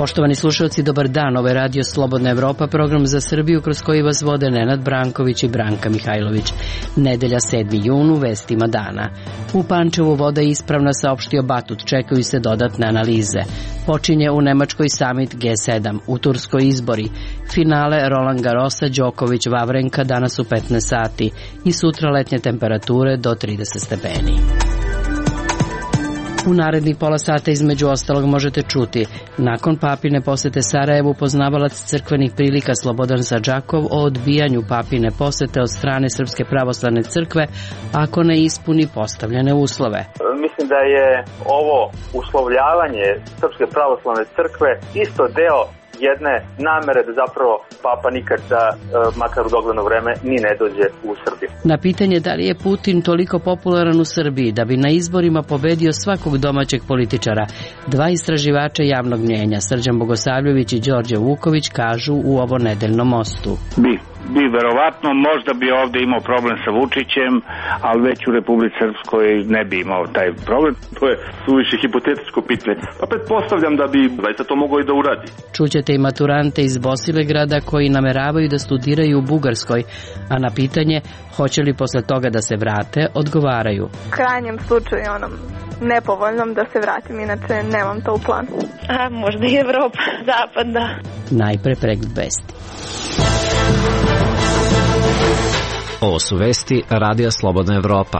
Poštovani slušalci, dobar dan. Ovo je Radio Slobodna Evropa, program za Srbiju kroz koji vas vode Nenad Branković i Branka Mihajlović. Nedelja 7. jun, u vestima dana. U Pančevu voda je ispravna, saopštio Batut, čekaju se dodatne analize. Počinje u Nemačkoj samit G7, u Turskoj izbori. Finale Roland Garrosa, Đoković, Vavrenka danas u 15 sati i sutra letnje temperature do 30 stepeni. U narednih pola sata između ostalog možete čuti: nakon papine posete Sarajevu, poznavalac crkvenih prilika Slobodan Sadžakov o odbijanju papine posete od strane Srpske pravoslavne crkve ako ne ispuni postavljene uslove. Mislim da je ovo uslovljavanje Srpske pravoslavne crkve isto deo jedne namere da zapravo papa nikad makar u dogledno vreme, ni ne dođe u Srbiju. Na pitanje da li je Putin toliko popularan u Srbiji da bi na izborima pobedio svakog domaćeg političara, dva istraživača javnog mnjenja, Srđan Bogosavljević i Đorđe Vuković, kažu u ovo nedeljnom mostu. Bi verovatno, možda bi ovde imao problem sa Vučićem, ali već u Republici Srpskoj ne bi imao taj problem. To je suviše hipotetičko pitanje. Pa pretpostavljam da bi zaista to moglo i da uradi. Čućete i maturante iz Bosilegrada koji nameravaju da studiraju u Bugarskoj, a na pitanje hoće li posle toga da se vrate, odgovaraju: u krajnjem slučaju onom nepovoljnom da se vratim, inače nemam to u planu. Možda i Evropa, zapad, da. Najpre pregled vesti. Ovo su vesti Radija Slobodna Evropa.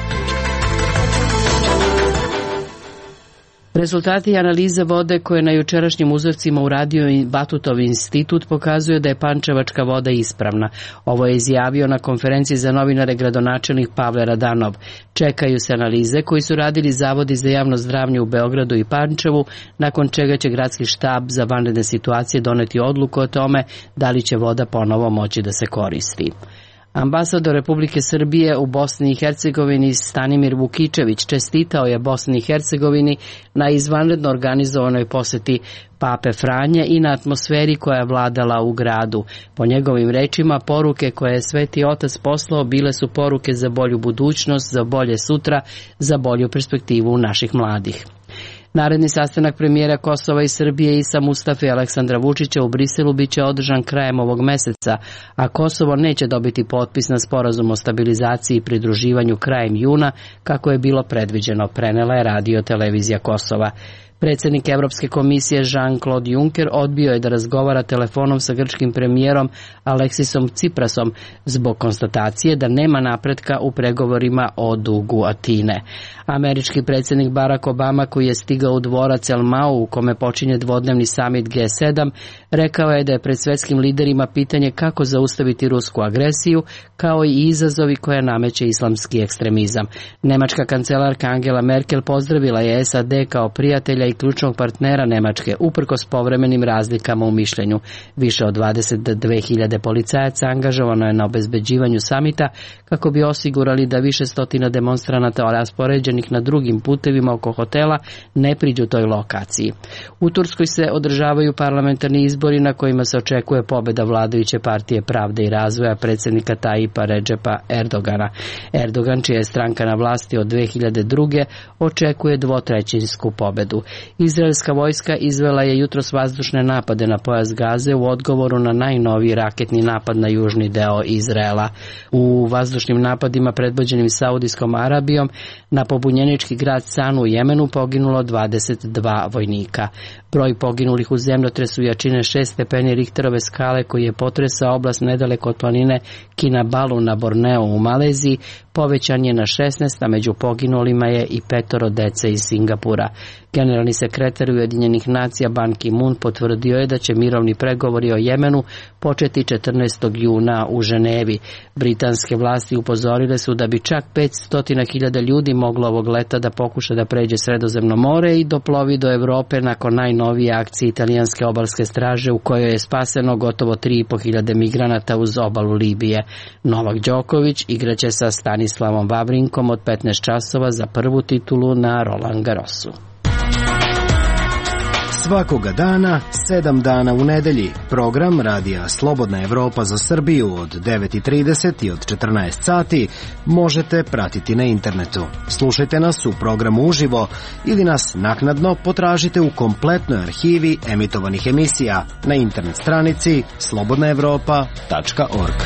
Rezultati analize vode koje na jučerašnjim uzorcima uradio Batutov institut pokazuju da je pančevačka voda ispravna. Ovo je izjavio na konferenciji za novinare gradonačelnik Pavle Radanov. Čekaju se analize koji su radili zavodi za javno zdravlje u Beogradu i Pančevu, nakon čega će gradski štab za vanredne situacije doneti odluku o tome da li će voda ponovo moći da se koristi. Ambasador Republike Srbije u Bosni i Hercegovini Stanimir Vukičević čestitao je Bosni i Hercegovini na izvanredno organizovanoj poseti Pape Franje i na atmosferi koja je vladala u gradu. Po njegovim rečima, poruke koje je Sveti Otac poslao bile su poruke za bolju budućnost, za bolje sutra, za bolju perspektivu naših mladih. Naredni sastanak premijera Kosova i Srbije Isa Mustafe i Aleksandra Vučića u Briselu biće održan krajem ovog meseca, a Kosovo neće dobiti potpis na sporazum o stabilizaciji i pridruživanju krajem juna, kako je bilo predviđeno, prenela je Radio Televizija Kosova. Predsjednik Evropske komisije Jean-Claude Juncker odbio je da razgovara telefonom sa grčkim premijerom Aleksisom Tsiprasom zbog konstatacije da nema napretka u pregovorima o dugu Atine. Američki predsjednik Barack Obama, koji je stigao u dvorac El Mau u kome počinje dvodnevni samit G7, rekao je da je pred svjetskim liderima pitanje kako zaustaviti rusku agresiju, kao i izazovi koje nameće islamski ekstremizam. Nemačka kancelarka Angela Merkel pozdravila je SAD kao prijatelja i ključnog partnera Nemačke, uprkos povremenim razlikama u mišljenju. Više od 22.000 policajaca angažovano je na obezbeđivanju samita kako bi osigurali da više stotina demonstranata raspoređenih na drugim putevima oko hotela ne priđu toj lokaciji. U Turskoj se održavaju parlamentarni izbori na kojima se očekuje pobjeda vladajuće partije Pravde i razvoja predsjednika Tajipa Redžepa Erdogana. Erdogan, čija je stranka na vlasti od 2002. očekuje dvotrećinsku pobjedu. Izraelska vojska izvela je jutros vazdušne napade na pojas Gaze u odgovoru na najnoviji raketni napad na južni deo Izraela. U vazdušnim napadima predvođenim Saudijskom Arabijom na pobunjenički grad Sanu u Jemenu poginulo 22 vojnika. Broj poginulih u zemljotresu jačine 6 stepeni Richterove skale koji je potresao oblast nedaleko od planine Kinabalu na Borneu u Maleziji povećan je na 16, a među poginulima je i 5 dece iz Singapura. Generalni sekretar Ujedinjenih nacija Ban Ki-moon potvrdio je da će mirovni pregovori o Jemenu početi 14. juna u Ženevi. Britanske vlasti upozorile su da bi čak 500.000 ljudi moglo ovog leta da pokuša da pređe Sredozemno more i doplovi do Evrope nakon najnovije akcije italijanske obalske straže u kojoj je spaseno gotovo 3.500 migranata uz obalu Libije. Novak Đoković igraće sa Stanislavom Vavrinkom od 15 časova za prvu titulu na Roland Garrosu. Svakoga dana, 7 dana u nedelji, program Radija Slobodna Evropa za Srbiju od 9:30 i od 14 sati možete pratiti na internetu. Slušajte nas u programu uživo ili nas naknadno potražite u kompletnoj arhivi emitovanih emisija na internet stranici slobodnaevropa.org.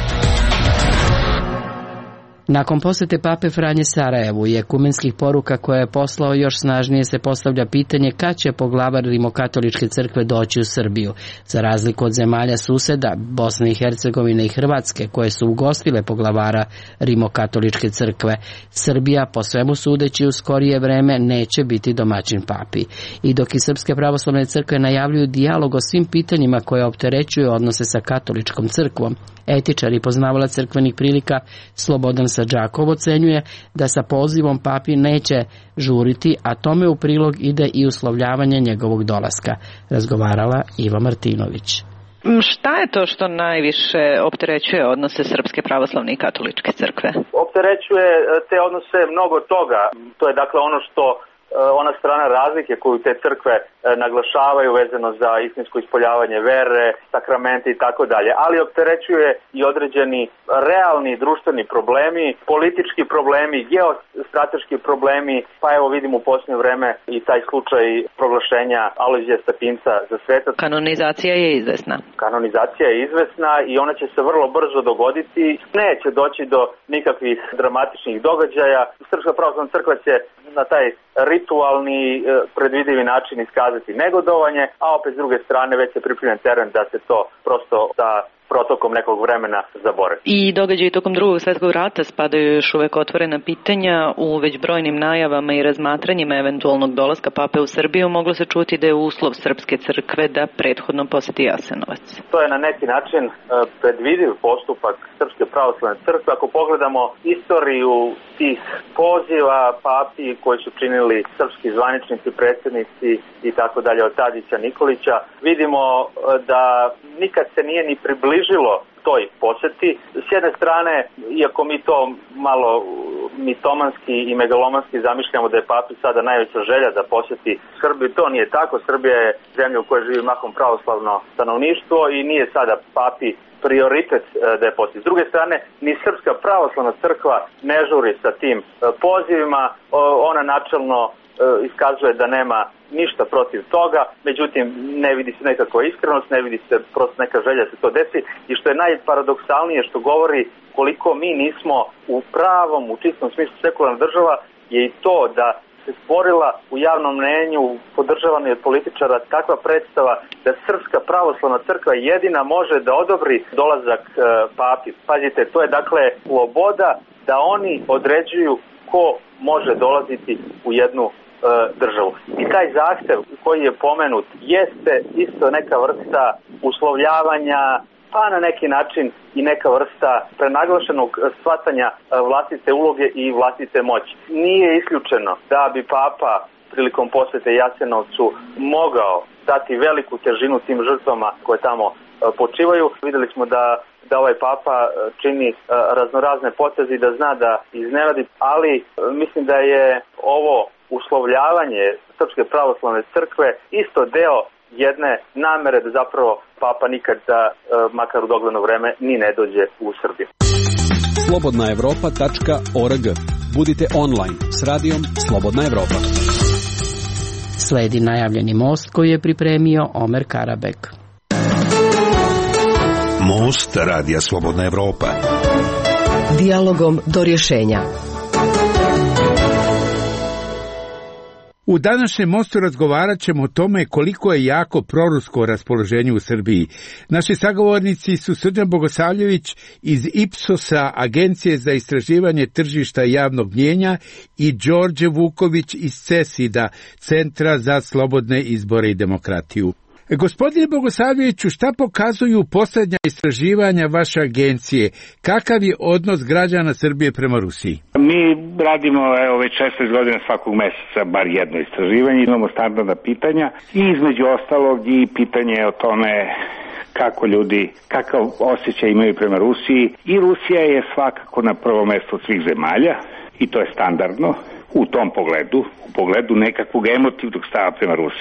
Nakon posete pape Franje Sarajevu i ekumenskih poruka koje je poslao, još snažnije se postavlja pitanje kad će poglavar Rimokatoličke crkve doći u Srbiju. Za razliku od zemalja suseda, Bosne i Hercegovine i Hrvatske, koje su ugostile poglavara Rimokatoličke crkve, Srbija, po svemu sudeći, u skorije vreme neće biti domaćin papi. I dok i Srpske pravoslavne crkve najavljuju dijalog o svim pitanjima koje opterećuju odnose sa katoličkom crkvom, etičar i poznavalac crkvenih prilika Slobodan Sadžakov ocenjuje da sa pozivom papi neće žuriti, a tome u prilog ide i uslovljavanje njegovog dolaska. Razgovarala Iva Martinović. Šta je to što najviše opterećuje odnose Srpske pravoslavne i katoličke crkve? Opterećuje te odnose mnogo toga. To je dakle ono što ona strana razlike koju te crkve naglašavaju vezano za istinsko ispoljavanje vere, sakramenti i tako dalje, ali opterećuje i određeni realni društveni problemi, politički problemi, geostrateški problemi, pa evo vidimo u posljednje vreme i taj slučaj proglašenja Alojzija Stepinca za svetac. Kanonizacija je izvesna. Kanonizacija je izvesna i ona će se vrlo brzo dogoditi. Neće doći do nikakvih dramatičnih događaja. Srpska pravoslavna crkva će na taj ritualni, predvidivi način iskazati negodovanje, a opet s druge strane već se pripremljen teren da se to prosto sa protokom nekog vremena zaboravi. I događaji tokom Drugog svjetskog rata spadaju još uvek otvorena pitanja. U već brojnim najavama i razmatranjima eventualnog dolaska pape u Srbiju moglo se čuti da je uslov Srpske crkve da prethodno poseti Jasenovac. To je na neki način predvidiv postupak Srpske pravoslavne crkve. Ako pogledamo istoriju tih poziva papi koji su činili srpski zvaničnici, predsjednici i tako dalje od Tadića, Nikolića, vidimo da nikad se nije ni približilo toj poseti. S jedne strane, iako mi to malo mitomanski i megalomanski zamišljamo da je papi sada najveća želja da poseti Srbiju, to nije tako. Srbija je zemlja u kojoj živi mahom pravoslavno stanovništvo i nije sada papi prioritet da je poseti. S druge strane, ni Srpska pravoslavna crkva ne žuri sa tim pozivima. Ona načelno iskazuje da nema ništa protiv toga, međutim ne vidi se nekakva iskrenost, ne vidi se prosto neka želja da se to desi i što je najparadoksalnije, što govori koliko mi nismo u pravom, u čistom smislu sekularna država, je i to da se stvorila u javnom mnenju, podržavana od političara, takva predstava da Srpska pravoslavna crkva jedina može da odobri dolazak papi. Pazite, to je dakle sloboda da oni određuju ko može dolaziti u jednu državu. I taj zahtev koji je pomenut jeste isto neka vrsta uslovljavanja, pa na neki način i neka vrsta prenaglašenog shvatanja vlastite uloge i vlastite moći. Nije isključeno da bi papa prilikom posete Jasenovcu mogao dati veliku težinu tim žrtvama koje tamo počivaju. Videli smo da ovaj papa čini raznorazne poteze i da zna da iznenadi, ali mislim da je ovo uslovljavanje Srpske pravoslavne crkve isto deo jedne namere da zapravo papa nikad, makar u dogledno vreme, ni ne dođe u Srbiju. slobodnaevropa.org. Budite online s radijom Slobodna Evropa. Sledi najavljeni most koji je pripremio Omer Karabek. Most Radija Slobodna Evropa. Dijalogom do rješenja. U današnjem mostu razgovarat ćemo o tome koliko je jako prorusko raspoloženje u Srbiji. Naši sagovornici su Srđan Bogosavljević iz Ipsosa, Agencije za istraživanje tržišta javnog mnijenja, i Đorđe Vuković iz CESID-a, Centra za slobodne izbore i demokratiju. Gospodine Bogosavljeviću, šta pokazuju posljednja istraživanja vaše agencije? Kakav je odnos građana Srbije prema Rusiji? Mi radimo već 16 godina svakog mjeseca bar jedno istraživanje. Imamo standardna pitanja i između ostalog i pitanje o tome kako ljudi, kakav osjećaj imaju prema Rusiji. I Rusija je svakako na prvo mjesto od svih zemalja i to je standardno u tom pogledu, u pogledu nekakvog emotivnog stava prema Rusiji.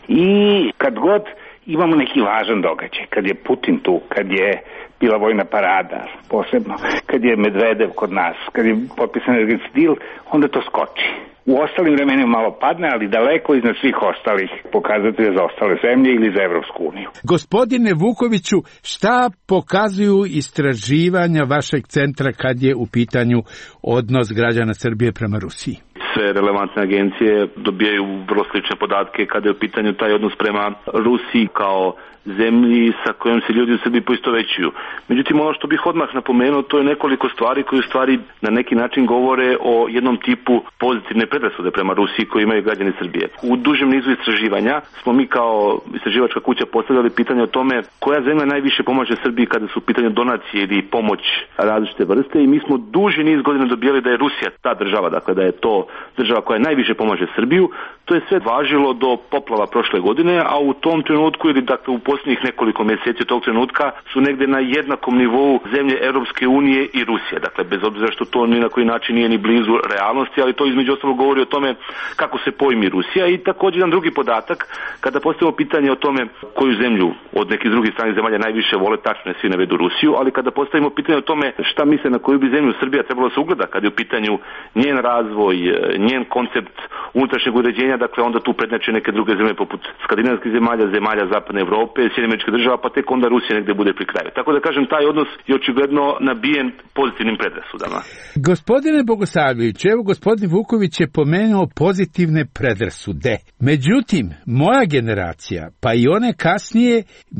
I kad god imamo neki važan događaj, kad je Putin tu, kad je bila vojna parada, posebno, kad je Medvedev kod nas, kad je potpisan energetski deal, onda to skoči. U ostalim vremenima malo padne, ali daleko iznad svih ostalih pokazatelja za ostale zemlje ili za Evropsku uniju. Gospodine Vukoviću, šta pokazuju istraživanja vašeg centra kad je u pitanju odnos građana Srbije prema Rusiji? Sve relevantne agencije dobijaju vrlo slične podatke kada je u pitanju taj odnos prema Rusiji kao zemlji sa kojom se ljudi u Srbiji poistovećuju. Međutim, ono što bih odmah napomenuo, to je nekoliko stvari koje u stvari na neki način govore o jednom tipu pozitivne predrasude prema Rusiji koje imaju građani Srbije. U dužem nizu istraživanja smo mi kao istraživačka kuća postavljali pitanje o tome koja zemlja najviše pomaže Srbiji kada su u pitanju donacije ili pomoć različite vrste i mi smo duži niz godina dobijali da je Rusija ta država, dakle da je to država koja najviše pomaže Srbiju. To je sve važilo do poplava prošle godine, a u tom trenutku ili dakle u posljednjih nekoliko mjeseci od tog trenutka su negde na jednakom nivou zemlje Europske unije i Rusije. Dakle, bez obzira što to ni na koji način nije ni blizu realnosti, ali to između ostalog govori o tome kako se pojmi Rusija. I također jedan drugi podatak, kada postavimo pitanje o tome koju zemlju od nekih drugih stranih zemalja najviše vole, tačno je svi navedu Rusiju, ali kada postavimo pitanje o tome šta misle na koju bi zemlju Srbija trebalo se ugleda kada je u pitanju njen razvoj, njen koncept unutrašnjeg uređenja, dakle onda tu prednjače neke druge zemlje poput skandinavskih zemalja, zemalja zapadne Evrope, Sjedinjenih Američkih Država, pa tek onda Rusija negde bude pri kraju. Tako da kažem, taj odnos je očigledno nabijen pozitivnim predrasudama. Gospodine Bogosavljević, evo gospodin Vuković je pomenuo pozitivne predrasude. Međutim, moja generacija, pa i one kasnije,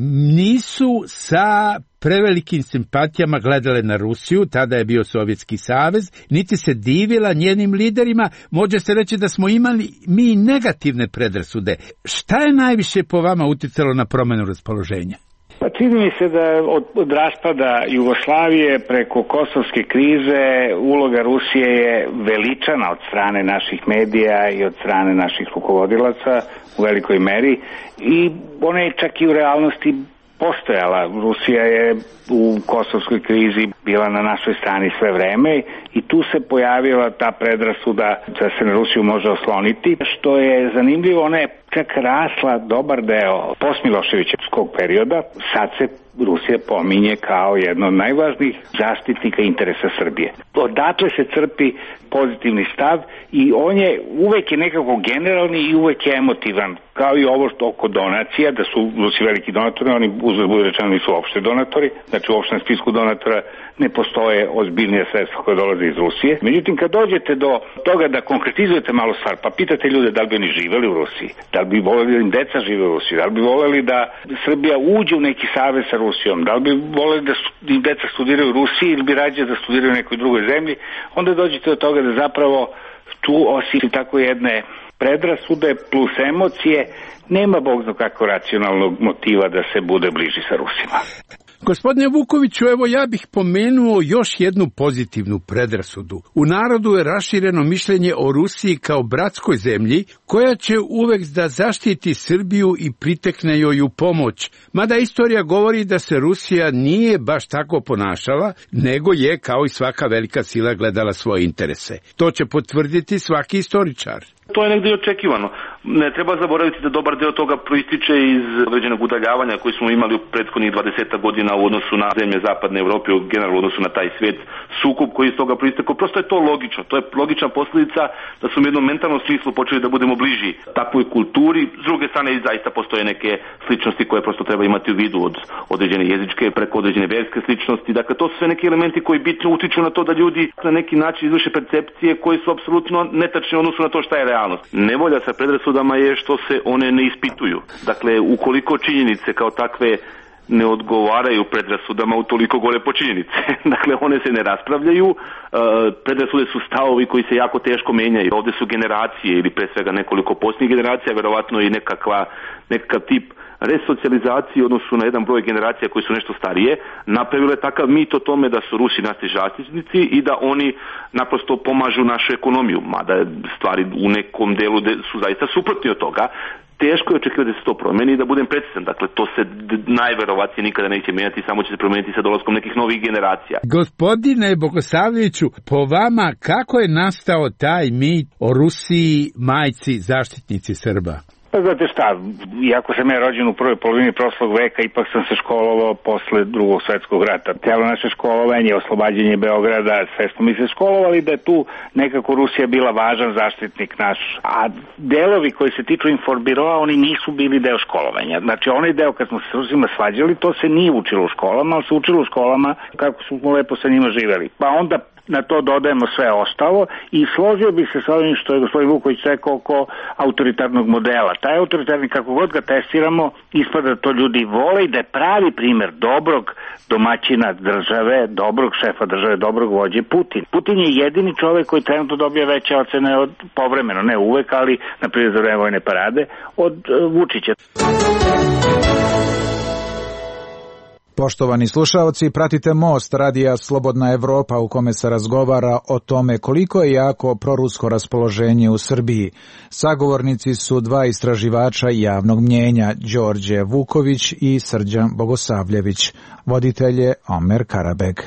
nisu sa prevelikim simpatijama gledale na Rusiju, tada je bio Sovjetski savez, niti se divila njenim liderima, može se reći da smo imali mi negativne predrasude. Šta je najviše po vama uticalo na promjenu raspoloženja? Pa čini mi se da od raspada Jugoslavije preko kosovske krize uloga Rusije je veličana od strane naših medija i od strane naših rukovodilaca u velikoj meri i ona je čak i u realnosti postojala. Rusija je u kosovskoj krizi bila na našoj strani sve vreme i tu se pojavila ta predrasuda da se na Rusiju može osloniti. Što je zanimljivo, ona je čak rasla dobar deo postmiloševićevskog perioda. Sad se Rusija pominje kao jedno od najvažnijih zaštitnika interesa Srbije. Odatle se crpi pozitivni stav i on je uvek je nekako generalni i uvek je emotivan. Kao i ovo što oko donacija, da su Rusi veliki donatori, oni uzgled bude rečeno nisu uopšte donatori, znači u opštem spisku donatora ne postoje ozbiljnije sredstva koje dolaze iz Rusije. Međutim, kad dođete do toga da konkretizujete malo stvar, pa pitate ljude da li bi oni živeli u Rusiji, da li bi voleli da im deca žive u Rusiji, da li bi voleli da Srbija uđe u neki savez sa Rusijom, da li bi voleli da im deca studiraju u Rusiji ili bi rađe da studiraju u nekoj drugoj zemlji, onda dođete do toga da zapravo tu osim tako jedne predrasude plus emocije nema bog zna kako racionalnog motiva da se bude bliži sa Rusima. Gospodine Vukoviću, evo ja bih pomenuo još jednu pozitivnu predrasudu. U narodu je rašireno mišljenje o Rusiji kao bratskoj zemlji koja će uvek da zaštiti Srbiju i pritekne joj u pomoć. Mada istorija govori da se Rusija nije baš tako ponašala, nego je kao i svaka velika sila gledala svoje interese. To će potvrditi svaki istoričar. To je negdje očekivano. Ne treba zaboraviti da dobar deo toga proističe iz određenog udaljavanja koji smo imali u prethodnih 20 godina u odnosu na zemlje zapadne Evrope, generalno u odnosu na taj svijet, sukob koji iz toga proistekao. Prosto je to logično. To je logična posljedica da su u jednom mentalnom smislu počeli da budemo bliži takvoj kulturi. S druge strane i zaista postoje neke sličnosti koje prosto treba imati u vidu od određene jezičke preko određene verske sličnosti. Dakle, to su sve neki elementi koji bitno utiču na to da ljudi na neki način izvrše percepcije koje su apsolutno netačne u odnosu na to šta je realnost. Nevolja sa predrasudama je što se one ne ispituju. Dakle, ukoliko činjenice kao takve ne odgovaraju predrasudama, utoliko gore po činjenice. Dakle, one se ne raspravljaju, predrasude su stavovi koji se jako teško menjaju. Ovdje su generacije ili pre svega nekoliko posljednjih generacija, verovatno i nekakav tip resocijalizacije u odnosu na jedan broj generacija koji su nešto starije, napravile takav mit o tome da su Rusi naši zaštitnici i da oni naprosto pomažu našu ekonomiju, mada stvari u nekom delu su zaista suprotni od toga. Teško je očekivati da se to promeni i da budem precizan. Dakle, to se najverovatnije nikada neće mijenjati, samo će se promijeniti sa dolaskom nekih novih generacija. Gospodine Bogosavljeviću, po vama kako je nastao taj mit o Rusiji, majci, zaštitnici Srba? Pa znate šta, iako sam ja rođen u prvoj polovini prošlog veka, ipak sam se školovao posle Drugog svetskog rata. Cijelo naše školovanje, oslobađanje Beograda, sve smo mi se školovali da je tu nekako Rusija bila važan zaštitnik naš. A delovi koji se tiču informbiroa, oni nisu bili deo školovanja. Znači onaj deo kad smo se s Rusima svađali, to se nije učilo u školama, ali se učilo u školama kako smo lepo sa njima živeli. Pa onda na to dodajemo sve ostalo i složio bi se sa ovim što je gospodin Vuković rekao oko autoritarnog modela. Taj autoritarni, kako god ga testiramo, ispada da to ljudi vole i da je pravi primer dobrog domaćina države, dobrog šefa države, dobrog vođe Putin. Putin je jedini čovjek koji trenutno dobija veće ocene od povremeno, ne uvek, ali na primjer za vreme vojne parade, od Vučića. Poštovani slušaoci, pratite Most radija Slobodna Evropa u kome se razgovara o tome koliko je jako prorusko raspoloženje u Srbiji. Sagovornici su dva istraživača javnog mnjenja, Đorđe Vuković i Srđan Bogosavljević. Voditelj je Omer Karabeg.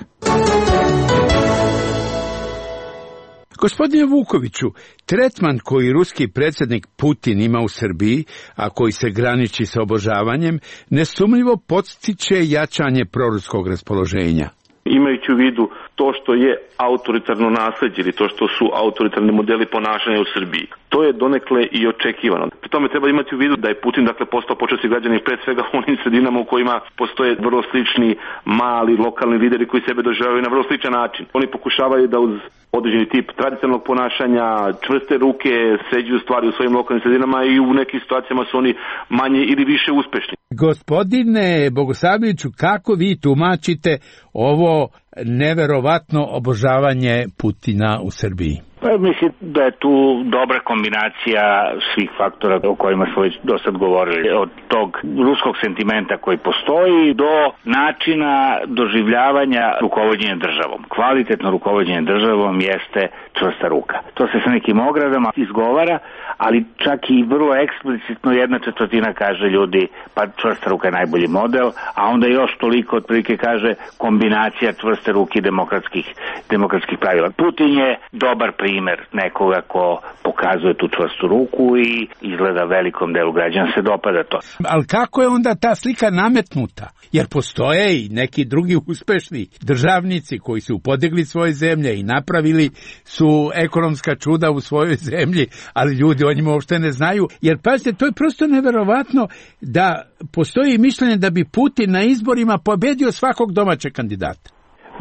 Gospodine Vukoviću, tretman koji ruski predsjednik Putin ima u Srbiji, a koji se graniči sa obožavanjem, nesumnjivo podstiče jačanje proruskog raspoloženja. Imajući u vidu to što je autoritarno nasleđe ili to što su autoritarni modeli ponašanja u Srbiji. To je donekle i očekivano. Pri tome treba imati u vidu da je Putin postao počasni građanin pre svega u onim sredinama u kojima postoje vrlo slični mali lokalni lideri koji sebe doživljavaju na vrlo sličan način. Oni pokušavaju da uz određeni tip tradicionalnog ponašanja, čvrste ruke, sređuju stvari u svojim lokalnim sredinama i u nekim situacijama su oni manje ili više uspešni. Gospodine Bogosavljeviću, kako vi tumačite ovo neverovatno obožavanje Putina u Srbiji? Pa mislim da je tu dobra kombinacija svih faktora o kojima smo već do sad govorili. Od tog ruskog sentimenta koji postoji do načina doživljavanja rukovođenja državom. Kvalitetno rukovođenje državom jeste čvrsta ruka. To se sa nekim ogradama izgovara, ali čak i vrlo eksplicitno 1/4 kaže ljudi pa čvrsta ruka je najbolji model, a onda još toliko otprilike kaže kombinacija čvrste ruke i demokratskih pravila. Putin je dobar primer nekoga ko pokazuje tu čvrstu ruku i izgleda velikom delu građana se dopada to. Ali kako je onda ta slika nametnuta? Jer postoje i neki drugi uspešni državnici koji su podigli svoje zemlje i napravili su ekonomska čuda u svojoj zemlji, ali ljudi o njima uopšte ne znaju. Jer pazite, to je prosto neverovatno da postoji mišljenje da bi Putin na izborima pobedio svakog domaćeg kandidata.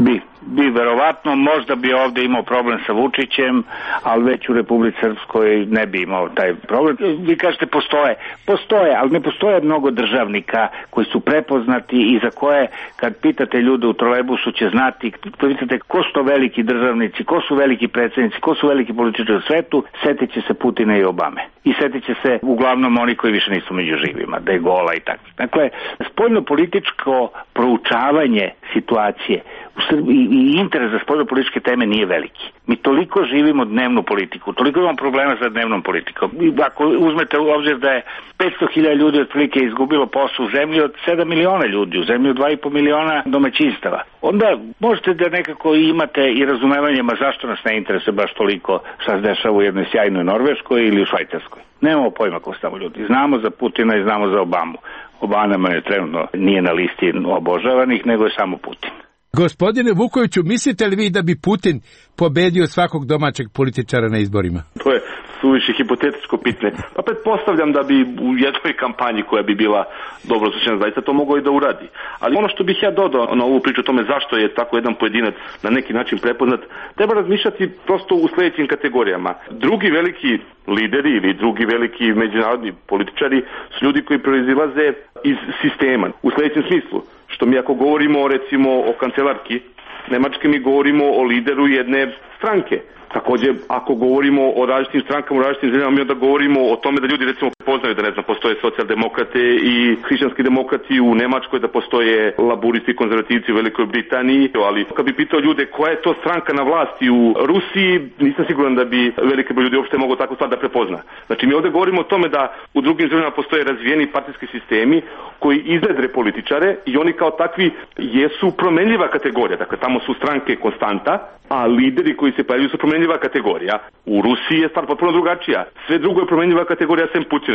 Bi verovatno, možda bi ovdje imao problem sa Vučićem, ali već u Republici Srpskoj ne bi imao taj problem. Vi kažete postoje, ali ne postoje mnogo državnika koji su prepoznati i za koje kad pitate ljude u trolejbusu će znati, pitate ko su to veliki državnici, ko su veliki predsjednici, ko su veliki političari u svetu, setit će se Putina i Obame. I setit će se uglavnom oni koji više nisu među živima, De Gaulle'a i tako. Dakle, spoljno-političko proučavanje situacije u Srbiji i interes za spoljno-političke teme nije veliki. Mi toliko živimo dnevnu politiku, toliko imamo problema sa dnevnom politikom. Ako uzmete u obzir da je 500.000 ljudi otprilike izgubilo posao u zemlji od 7 miliona ljudi, u zemlji od 2,5 miliona domaćinstava, onda možete da nekako imate i razumevanje zašto nas ne interesuje baš toliko šta se dešava u jednoj sjajnoj Norveškoj ili u Švajcarskoj. Nemamo pojma ko su tamo ljudi. Znamo za Putina i znamo za Obamu. Obama je trenutno nije na listi obožavanih, nego je samo Putin. Gospodine Vukoviću, mislite li vi da bi Putin pobedio svakog domaćeg političara na izborima? To je suviše hipotetičko pitanje. Pa pretpostavljam da bi u jednoj kampanji koja bi bila dobro osjećana zaista to mogao i da uradi. Ali ono što bih ja dodao na ovu priču o tome zašto je tako jedan pojedinac na neki način prepoznat, treba razmišljati prosto u sljedećim kategorijama. Drugi veliki lideri ili drugi veliki međunarodni političari su ljudi koji proizilaze iz sistema. U sljedećem smislu, što mi ako govorimo recimo o kancelarki Nemačke, mi govorimo o lideru jedne stranke. Također, ako govorimo o različitim strankama u različitim zemljama, mi onda govorimo o tome da ljudi recimo poznaju da postoje socijaldemokrate i hrišćanski demokrati u Nemačkoj, da postoje laburisti i konzervativci u Velikoj Britaniji, ali kad bi pitao ljude koja je to stranka na vlasti u Rusiji, nisam siguran da bi veliki broj ljudi uopšte mogao takvu stvar da prepozna. Znači mi ovdje govorimo o tome da u drugim zemljama postoje razvijeni partijski sistemi koji iznedre političare i oni kao takvi jesu promenljiva kategorija. Dakle, tamo su stranke konstanta, a lideri koji se pojavljuju su promenljiva kategorija. U Rusiji je stvar potpuno drugačija. Sve drugo je promenljiva kategorija sem Putina.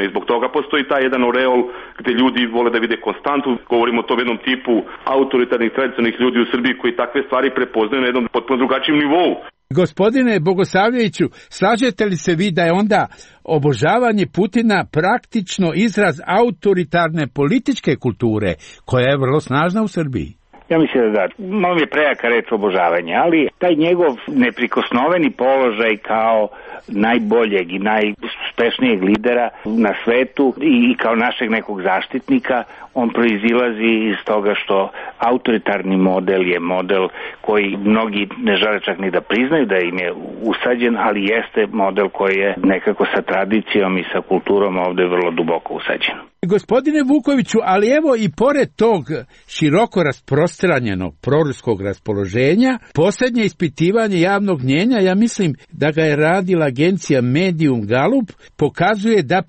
i zbog toga postoji taj jedan oreol gde ljudi vole da vide konstantu. Govorimo o tom jednom tipu autoritarnih tradicionalnih ljudi u Srbiji koji takve stvari prepoznaju na jednom potpuno drugačijem nivou. Gospodine Bogosavljeviću, slažete li se vi da je onda obožavanje Putina praktično izraz autoritarne političke kulture koja je vrlo snažna u Srbiji? Ja mislim da malo mi je prejaka reč obožavanje, ali taj njegov neprikosnoveni položaj kao najboljeg i najuspešnijeg lidera na svetu i kao našeg nekog zaštitnika, on proizilazi iz toga što autoritarni model je model koji mnogi ne žele čak ni da priznaju da im je usađen, ali jeste model koji je nekako sa tradicijom i sa kulturom ovde vrlo duboko usađen. Gospodine Vukoviću, ali evo i pored tog široko rasprostranjenog proruskog raspoloženja, posljednje ispitivanje javnog mnjenja, ja mislim da ga je radila agencija Medium Gallup, pokazuje da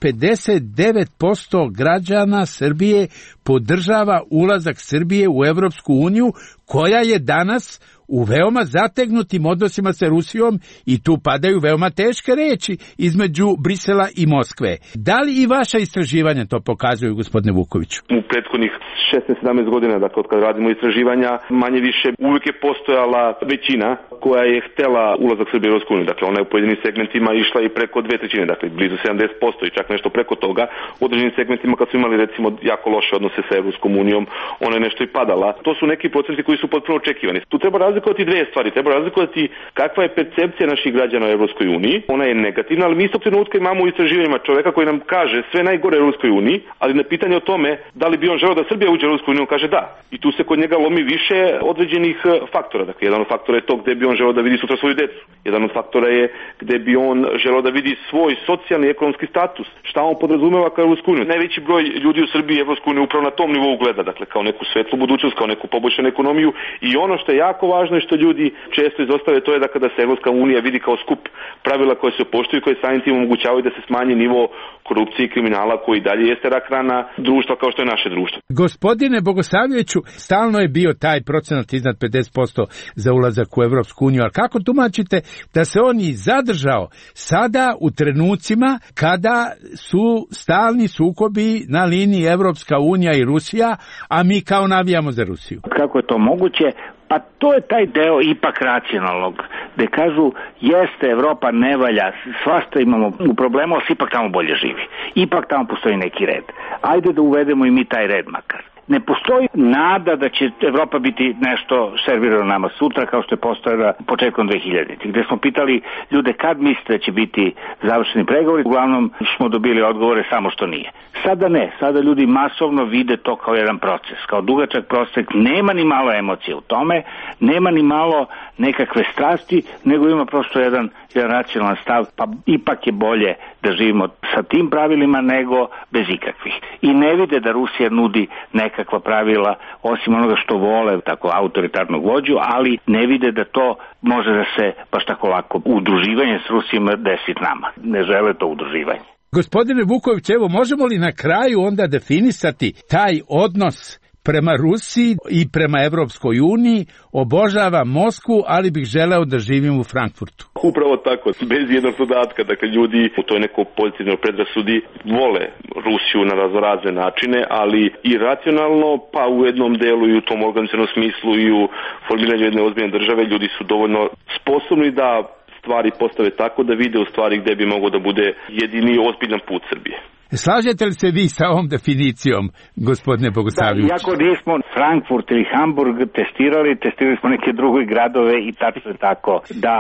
59% građana Srbije podržava ulazak Srbije u Evropsku uniju, koja je danas u veoma zategnutim odnosima sa Rusijom i tu padaju veoma teške reči između Brisela i Moskve. Da li i vaša istraživanja to pokazuju, gospodine Vukoviću? U prethodnih 16-17 godina, dakle od kad radimo istraživanja, manje više uvijek je postojala većina koja je htela ulazak Srbije u Evropsku uniju. Dakle, ona je u pojedinim segmentima išla i preko 2/3, dakle blizu 70% i čak nešto preko toga. U određenim segmentima kad su imali recimo jako loše odnose sa Evropskom unijom, ona je nešto i padala. To su neki procenti koji su potpuno očekivani. Tu treba razlikovati dve stvari. Treba razlikovati kakva je percepcija naših građana u Evropskoj uniji. Ona je negativna, ali mi istog trenutka imamo u istraživanjima čoveka koji nam kaže sve najgore u Evropskoj uniji, ali na pitanje o tome da li bi on želeo da Srbija uđe u Evropsku uniju, on kaže da. I tu se kod njega lomi više određenih faktora. Dakle, jedan od faktora je to gde bi on želeo da vidi sutra svoju decu. Jedan od faktora je gde bi on želeo da vidi svoj socijalni i ekonomski status. Šta on podrazumeva kao Evropsku uniju? Najveći broj ljudi u Srbiji Evropsku uniju upravo na tom nivou gleda, dakle kao neku svetlu budućnost, kao neku poboljšanu ekonomiju, i ono što je jako važno i što ljudi često izostave, to je da kada se Evropska unija vidi kao skup pravila koje se poštuju i koje samim tim omogućavaju da se smanji nivo korupcije i kriminala koji dalje jeste rak rana društva kao što je naše društvo. Gospodine Bogosavljeviću, stalno je bio taj procenat iznad 50% za ulazak u Evropsku uniju, ali kako tumačite da se on i zadržao sada u trenucima kada su stalni sukobi na liniji Evropska unija i Rusija, a mi kao navijamo za Rusiju? Kako je to moguće? Pa to je taj deo ipak racionalnog, gde kažu jeste, Evropa ne valja, svašta imamo u problemu, ali ipak tamo bolje živi. Ipak tamo postoji neki red. Ajde da uvedemo i mi taj red makar. Ne postoji nada da će Evropa biti nešto servirano nama sutra, kao što je postojala početkom 2000-ih, gde smo pitali ljude kad mislite da će biti završeni pregovori, uglavnom smo dobili odgovore samo što nije. Sada ne, sada ljudi masovno vide to kao jedan proces, kao dugačak proces, nema ni malo emocije u tome, nema ni malo nekakve strasti, nego ima prosto jedan racionalan stav, pa ipak je bolje da živimo sa tim pravilima nego bez ikakvih. I ne vide da Rusija nudi nekakva pravila, osim onoga što vole, tako autoritarnog vođu, ali ne vide da to može da se baš tako lako udruživanje s Rusijom desi nama. Ne žele to udruživanje. Gospodine Vuković, evo, možemo li na kraju onda definisati taj odnos prema Rusiji i prema Evropskoj uniji? Obožavam Moskvu, ali bih želeo da živim u Frankfurtu. Upravo tako, bez jednog dodatka, dakle ljudi u toj nekoj pozitivnoj predrasudi vole Rusiju na raznorazne načine, ali i racionalno, pa u jednom delu i u tom organizacionom smislu i u formiranju jedne ozbiljne države, ljudi su dovoljno sposobni da stvari postave tako da vide u stvari gde bi mogao da bude jedini ozbiljan put Srbije. Slažete li se vi sa ovom definicijom, gospodine Bogosavljević? Da, iako nismo Frankfurt ili Hamburg testirali smo neke druge gradove i tačno je tako. Da,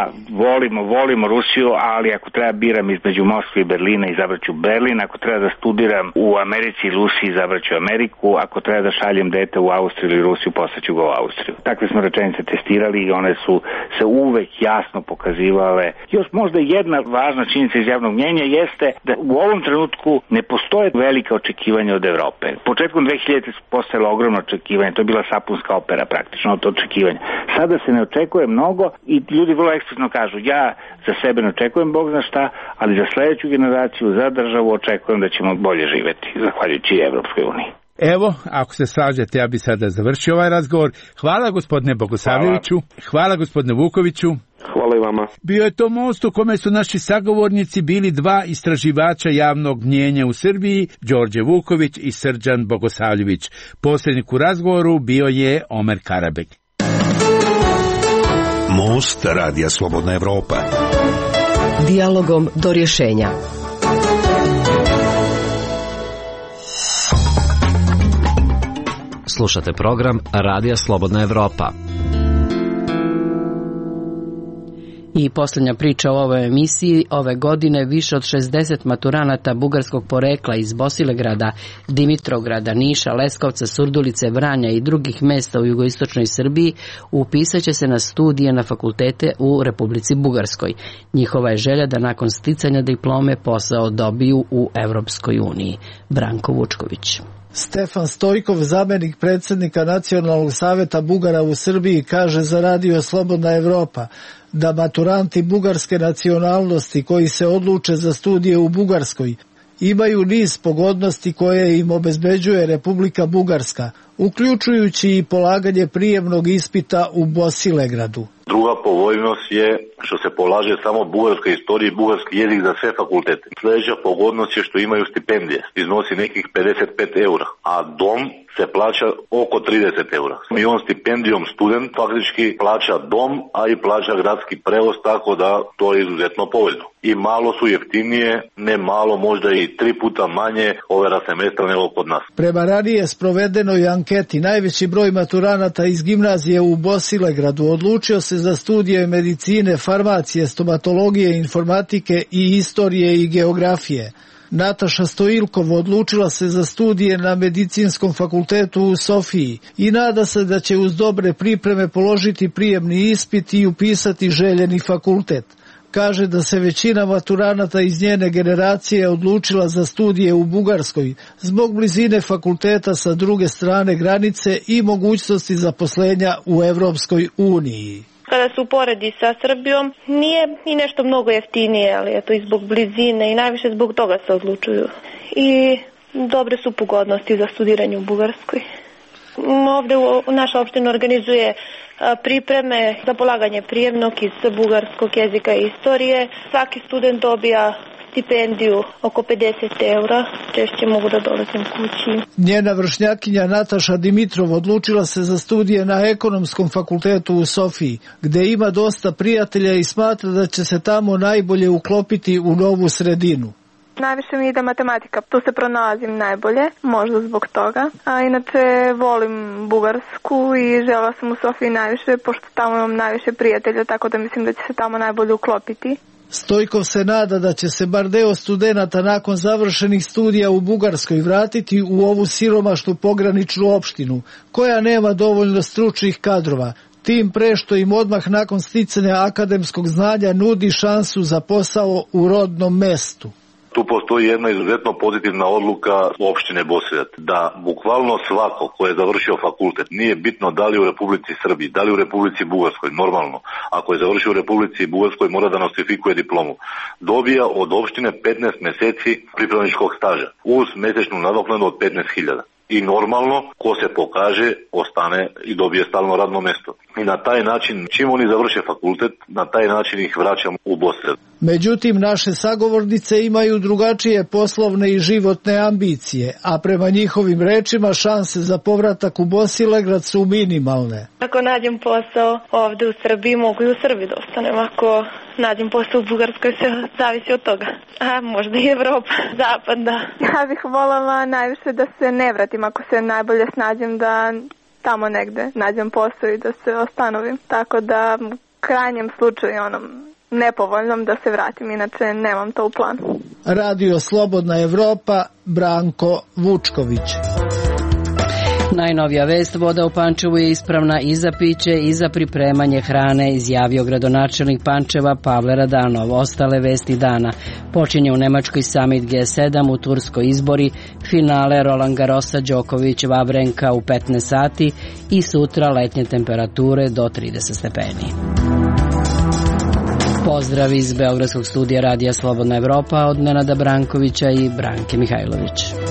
volimo Rusiju, ali ako treba biram između Moskve i Berlina, izabraću Berlin, ako treba da studiram u Americi i Rusiji, izabraću Ameriku, ako treba da šaljem dete u Austriju ili Rusiju, poslaću ga u Austriju. Takve smo rečenice testirali i one su se uvek jasno pokazivale. Još možda jedna važna činjenica iz javnog mnjenja jeste da u ovom trenutku ne postoje velika očekivanja od Evrope. Početkom 2000 su postojala ogromno očekivanja, to je bila sapunska opera praktično od očekivanja. Sada se ne očekuje mnogo i ljudi vrlo eksplicitno kažu ja za sebe ne očekujem Bog zna šta, ali za sledeću generaciju, za državu očekujem da ćemo bolje živeti, zahvaljujući Evropskoj uniji. Evo, ako se slažete, ja bi sada završio ovaj razgovor. Hvala gospodine Bogosavljeviću, hvala gospodine Vukoviću. Hvala i vama. Bio je to most u kome su naši sagovornici bili dva istraživača javnog mnjenja u Srbiji, Đorđe Vuković i Srđan Bogosavljević. Posrednik u razgovoru bio je Omer Karabek. Most Radija Slobodna Evropa. Dijalogom do rješenja. Slušate program Radija Slobodna Evropa. I posljednja priča o ovoj emisiji. Ove godine više od 60 maturanata bugarskog porekla iz Bosilegrada, Dimitrovgrada, Niša, Leskovca, Surdulice, Vranja i drugih mesta u jugoistočnoj Srbiji upisat će se na studije na fakultete u Republici Bugarskoj. Njihova je želja da nakon sticanja diplome posao dobiju u Evropskoj uniji. Branko Vučković. Stefan Stojkov, zamenik predsjednika Nacionalnog saveta Bugara u Srbiji, kaže za Radio Slobodna Evropa da maturanti bugarske nacionalnosti koji se odluče za studije u Bugarskoj imaju niz pogodnosti koje im obezbeđuje Republika Bugarska, uključujući i polaganje prijemnog ispita u Bosilegradu. Druga povoljnost je što se polaže samo bugarska istorija i bugarski jezik za sve fakultete. Sljedeća pogodnost je što imaju stipendije, iznosi nekih 55 eura, a dom se plaća oko 30 eura. I on stipendijom student faktički plaća dom, a i plaća gradski prevoz, tako da to je izuzetno povoljno. I malo su jeftinije, ne malo, možda i 3 puta manje overa semestra nego kod nas. Prema ranije sprovedenoj anketi, najveći broj maturanata iz gimnazije u Bosilegradu odlučio se za studije medicine, farmacije, stomatologije, informatike i istorije i geografije. Nataša Stojilkov odlučila se za studije na Medicinskom fakultetu u Sofiji i nada se da će uz dobre pripreme položiti prijemni ispit i upisati željeni fakultet. Kaže da se većina maturanata iz njene generacije odlučila za studije u Bugarskoj zbog blizine fakulteta sa druge strane granice i mogućnosti zaposlenja u Evropskoj uniji. Kada se uporedi sa Srbijom, nije i nešto mnogo jeftinije, ali eto i zbog blizine i najviše zbog toga se odlučuju. I dobre su pogodnosti za studiranje u Bugarskoj. Ovdje naša opština organizuje pripreme za polaganje prijemnog iz bugarskog jezika i istorije. Svaki student dobija stipendiju oko 50 eura, češće mogu da dolazim kući. Njena vršnjakinja Nataša Dimitrov odlučila se za studije na Ekonomskom fakultetu u Sofiji, gde ima dosta prijatelja i smatra da će se tamo najbolje uklopiti u novu sredinu. Najviše mi ide matematika, tu se pronalazim najbolje, možda zbog toga. A inače volim Bugarsku i želela sam u Sofiji najviše, pošto tamo imam najviše prijatelja, tako da mislim da će se tamo najbolje uklopiti. Stojkov se nada da će se bar deo studenata nakon završenih studija u Bugarskoj vratiti u ovu siromašnu pograničnu opštinu, koja nema dovoljno stručnih kadrova, tim pre što im odmah nakon sticanja akademskog znanja nudi šansu za posao u rodnom mestu. Tu postoji jedna izuzetno pozitivna odluka opštine Bosilegrad, da bukvalno svako ko je završio fakultet, nije bitno da li u Republici Srbiji, da li u Republici Bugarskoj, normalno, ako je završio u Republici Bugarskoj mora da nostrifikuje diplomu, dobija od opštine 15 meseci pripravničkog staža uz mesečnu nadoknadu od 15.000. I normalno, ko se pokaže, ostane i dobije stalno radno mesto. I na taj način, čim oni završe fakultet, na taj način ih vraćamo u Bosilegrad. Međutim, naše sagovornice imaju drugačije poslovne i životne ambicije, a prema njihovim rečima šanse za povratak u Bosilegrad su minimalne. Ako nađem posao ovde u Srbiji, mogu i u Srbiji da ostanem. Ako nađem posao u Bugarskoj, se zavisi od toga. A možda i Evropa, zapad, da. Ja bih voljela najviše da se ne vratim, ako se najbolje snađem da tamo negde nađem posao i da se ostanovim. Tako da u krajnjem slučaju nepovoljnom da se vratim, inače nemam to u planu. Radio Slobodna Evropa, Branko Vučković. Najnovija vest, voda u Pančevu je ispravna i za piće i za pripremanje hrane, izjavio gradonačelnik Pančeva Pavle Radanov. Ostale vesti dana: počinje u Nemačkoj summit G7, u Turskoj izbori, finale Roland Garrosa Đoković Vavrenka u 15 sati i sutra letnje temperature do 30 stepeni. Pozdrav iz Beogradskog studija Radija Slobodna Evropa od Nenada Brankovića i Branke Mihajlović.